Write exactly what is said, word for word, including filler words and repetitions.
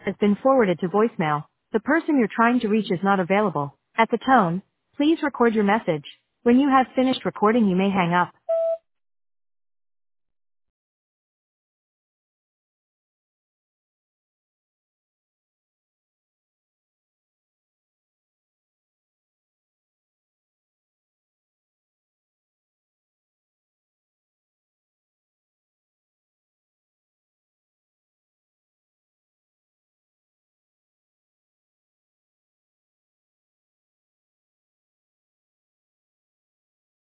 has been forwarded to voicemail. The person you're trying to reach is not available. At the tone, please record your message. When you have finished recording, you may hang up.